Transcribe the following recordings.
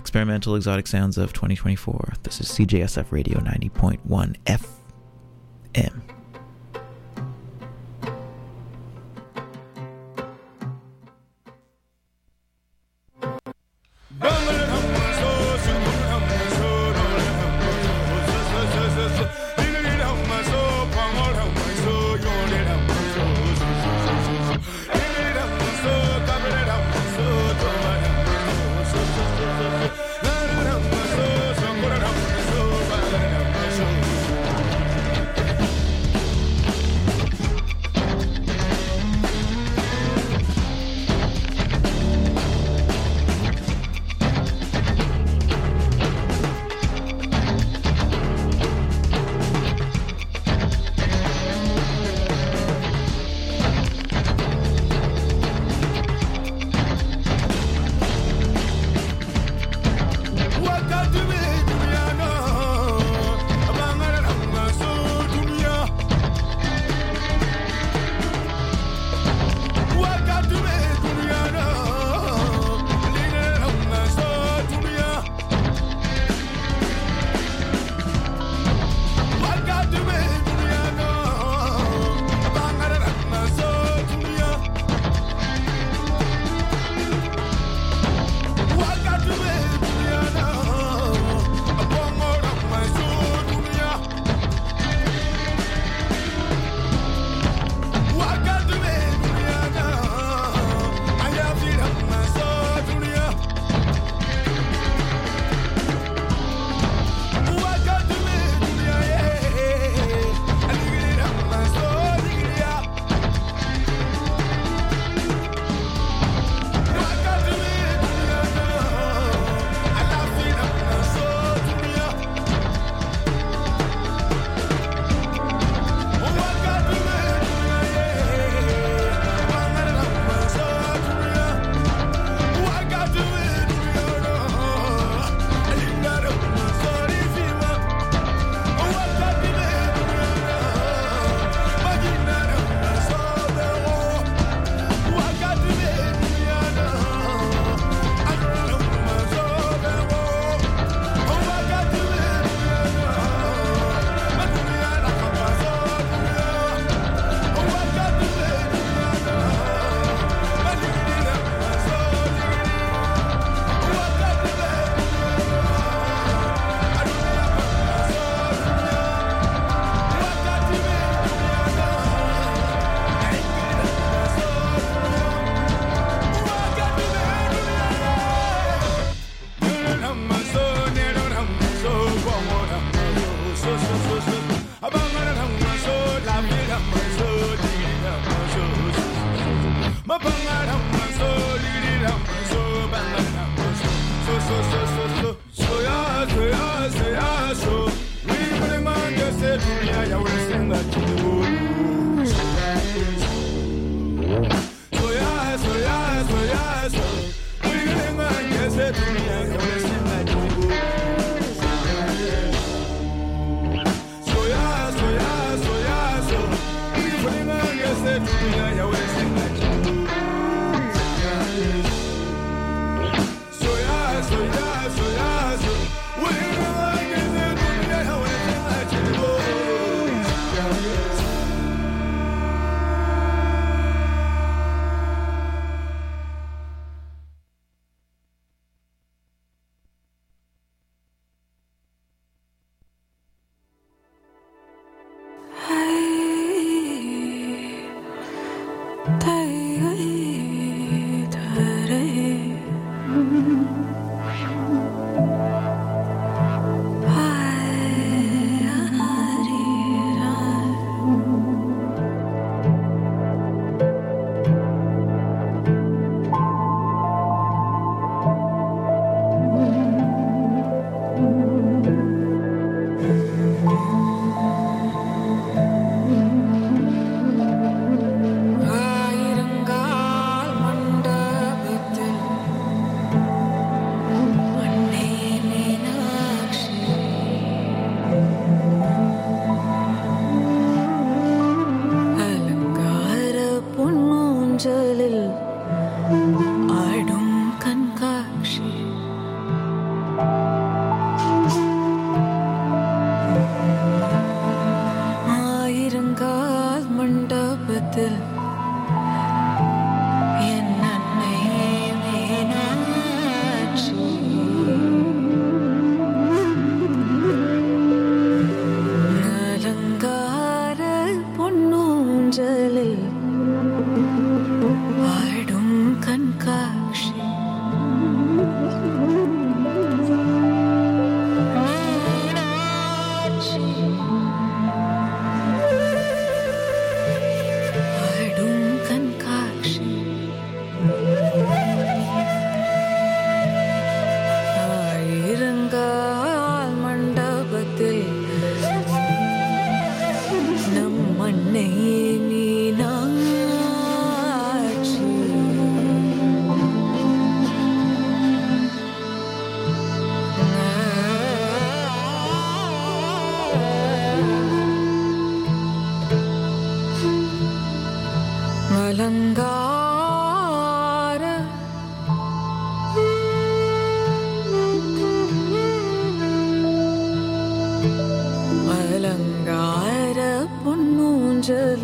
experimental exotic sounds of 2024. This is CJSF Radio 90.1 FM. So yeah.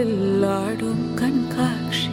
வானிலில் ஆடும் கண்காட்சி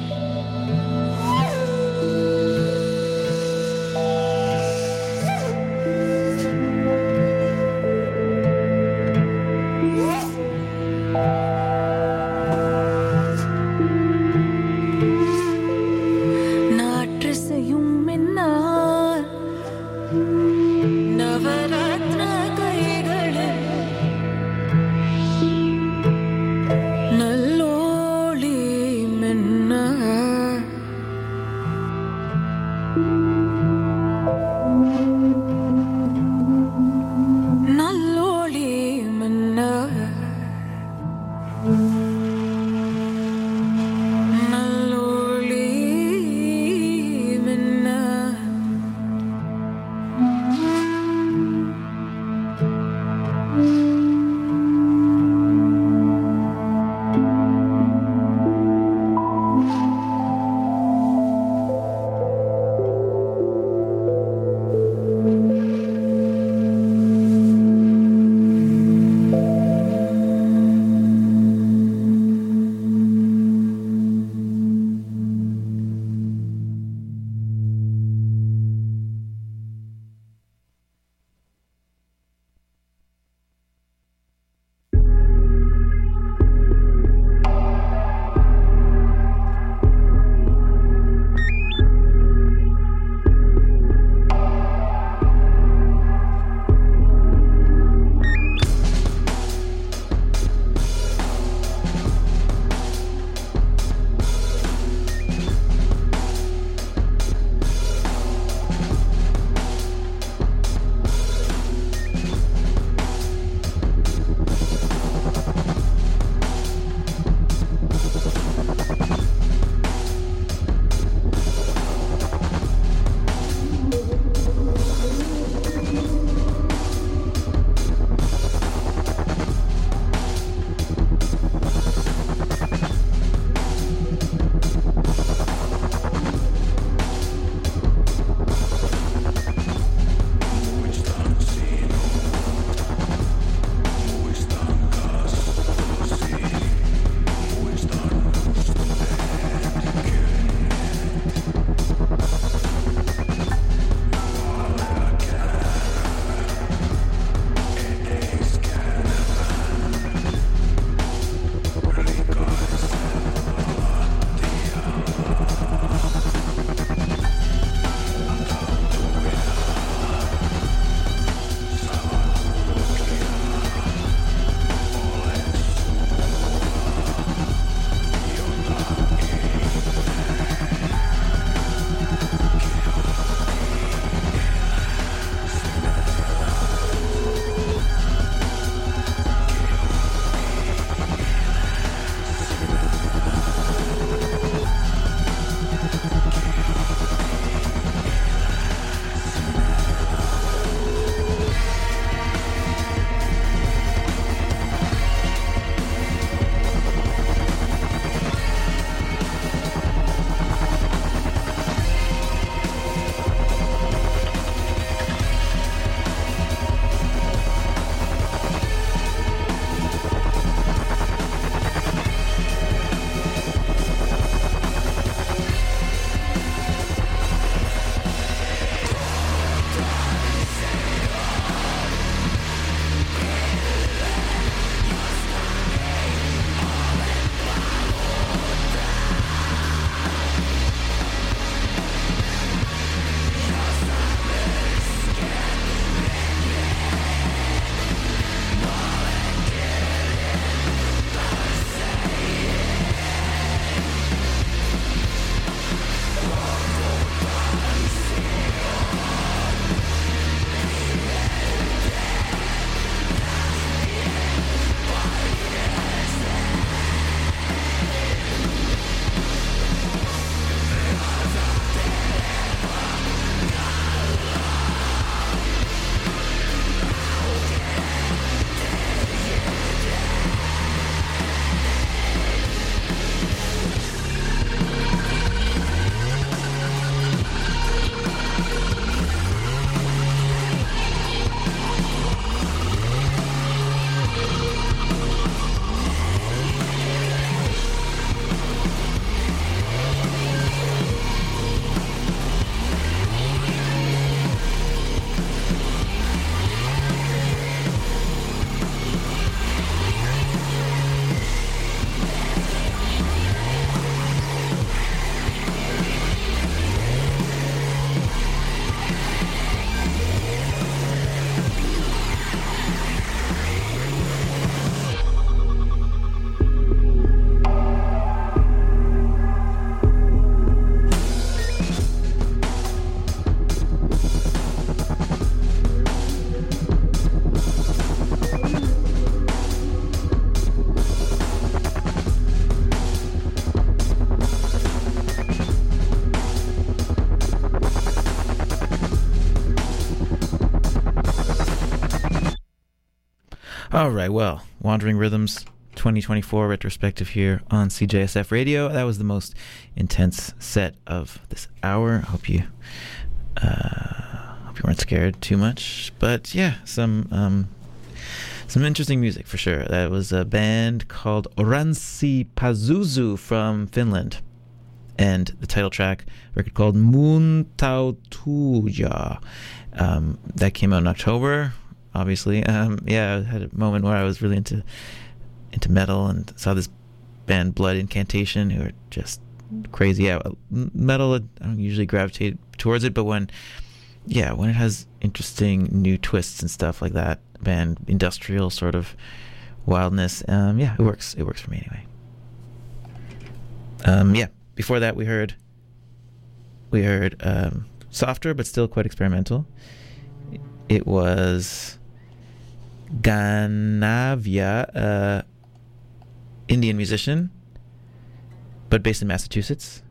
All right, well, Wandering Rhythms 2024 retrospective here on CJSF Radio. That was the most intense set of this hour. Hope you weren't scared too much, but yeah, some interesting music for sure. That was a band called Oranssi Pazuzu from Finland, and the title track, record called Muuntautuja. That came out in October. Obviously, I had a moment where I was really into metal and saw this band Blood Incantation, who are just crazy. Yeah, metal, I don't usually gravitate towards it, but when it has interesting new twists and stuff like that, band industrial sort of wildness, it works for me anyway. Before that we heard softer but still quite experimental. It was Ganavia, Indian musician, but based in Massachusetts.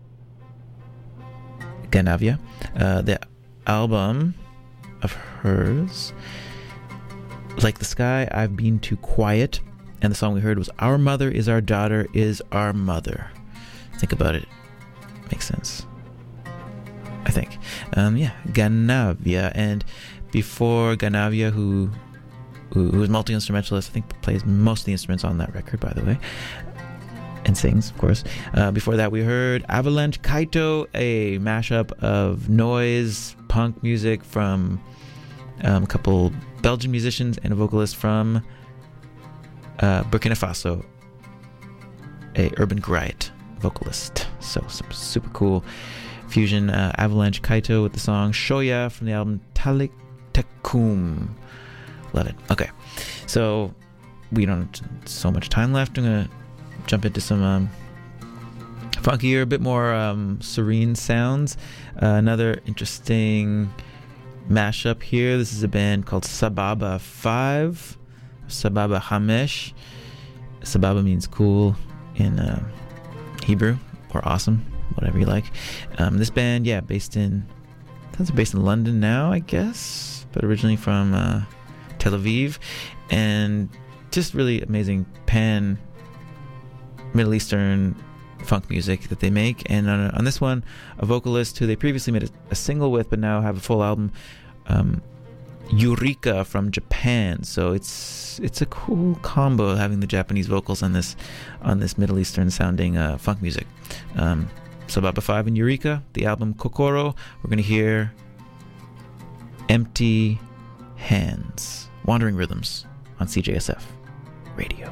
Ganavia. The album of hers, Like the Sky, I've Been Too Quiet, and the song we heard was Our Mother Is Our Daughter Is Our Mother. Think about it. Makes sense, I think. Ganavia. And before Ganavia, who is multi-instrumentalist, I think plays most of the instruments on that record, by the way, and sings, of course. Before that, we heard Avalanche Kaito, a mashup of noise punk music from a couple Belgian musicians and a vocalist from Burkina Faso, a Urban Griot vocalist. So some super cool fusion. Avalanche Kaito with the song Shoya from the album Talik Tekum. Love it. Okay, so we don't have so much time left. I'm gonna jump into some funkier, a bit more serene sounds. Another interesting mashup here. This is a band called Sababa 5, Sababa Hamesh. Sababa means cool in Hebrew, or awesome, whatever you like. This band, based in London now, I guess, but originally from Tel Aviv, and just really amazing pan Middle Eastern funk music that they make. And on this one, a vocalist who they previously made a single with, but now have a full album, Eureka from Japan. So it's a cool combo having the Japanese vocals on this Middle Eastern sounding funk music. Sababa 5 and Eureka, the album Kokoro. We're going to hear Empty Hands. Wandering Rhythms on CJSF Radio.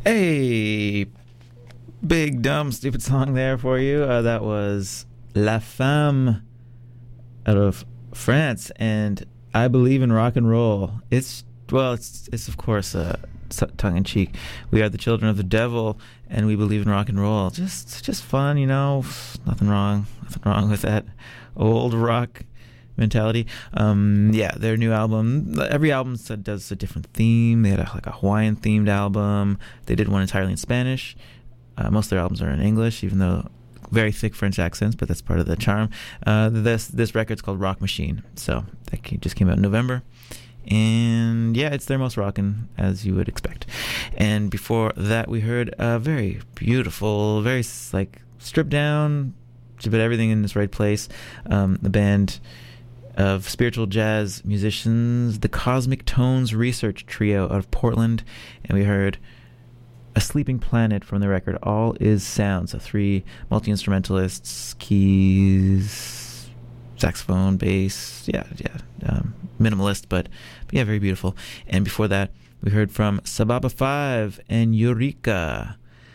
Hey, big, dumb, stupid song there for you. That was La Femme out of France, and I Believe in Rock and Roll. It's of course tongue-in-cheek. We are the children of the devil, and we believe in rock and roll. Just fun, Nothing wrong with that old rock mentality. Their new album, every album does a different theme. They had a Hawaiian themed album. They did one entirely in Spanish. Most of their albums are in English, even though very thick French accents, but that's part of the charm. This record's called Rock Machine, so that just came out in November. And yeah, it's their most rockin', as you would expect. And before that, we heard a very beautiful, very stripped down, but everything in its right place. The band of spiritual jazz musicians, the Cosmic Tones Research Trio out of Portland, and we heard A Sleeping Planet from the record All Is Sound. So 3 multi-instrumentalists, keys, saxophone, bass, minimalist, but yeah, very beautiful. And before that, we heard from Sababa 5 and Eureka.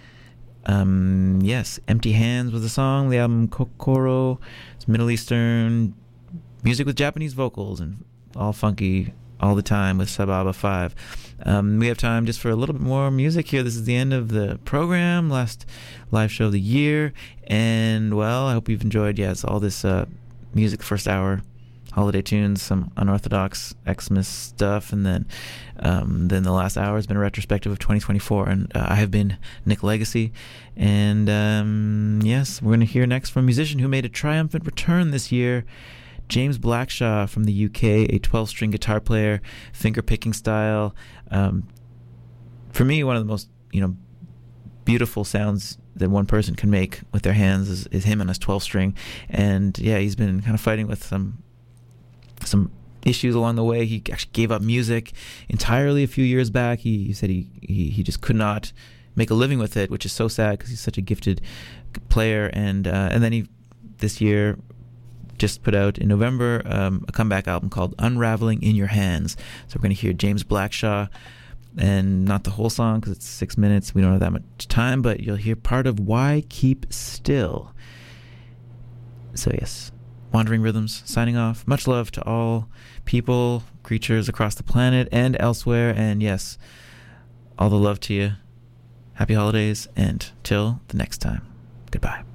Empty Hands was the song. The album Kokoro. It's Middle Eastern music with Japanese vocals and all funky all the time with Sababa 5. We have time just for a little bit more music here. This is the end of the program, last live show of the year. And, well, I hope you've enjoyed, all this music first hour, holiday tunes, some unorthodox Xmas stuff, and then the last hour has been a retrospective of 2024. And I have been Nick Legacy. And, we're going to hear next from a musician who made a triumphant return this year, James Blackshaw from the UK, a 12-string guitar player, finger-picking style. For me, one of the most, beautiful sounds that one person can make with their hands is him and his 12-string. And, he's been kind of fighting with some issues along the way. He actually gave up music entirely a few years back. He said he just could not make a living with it, which is so sad because he's such a gifted player. And then he, this year, just put out in November a comeback album called Unraveling in Your Hands. So we're going to hear James Blackshaw, and not the whole song because it's 6 minutes. We don't have that much time, but you'll hear part of Why Keep Still. So yes, Wandering Rhythms signing off. Much love to all people, creatures across the planet and elsewhere, and yes, all the love to you. Happy holidays, and till the next time, goodbye.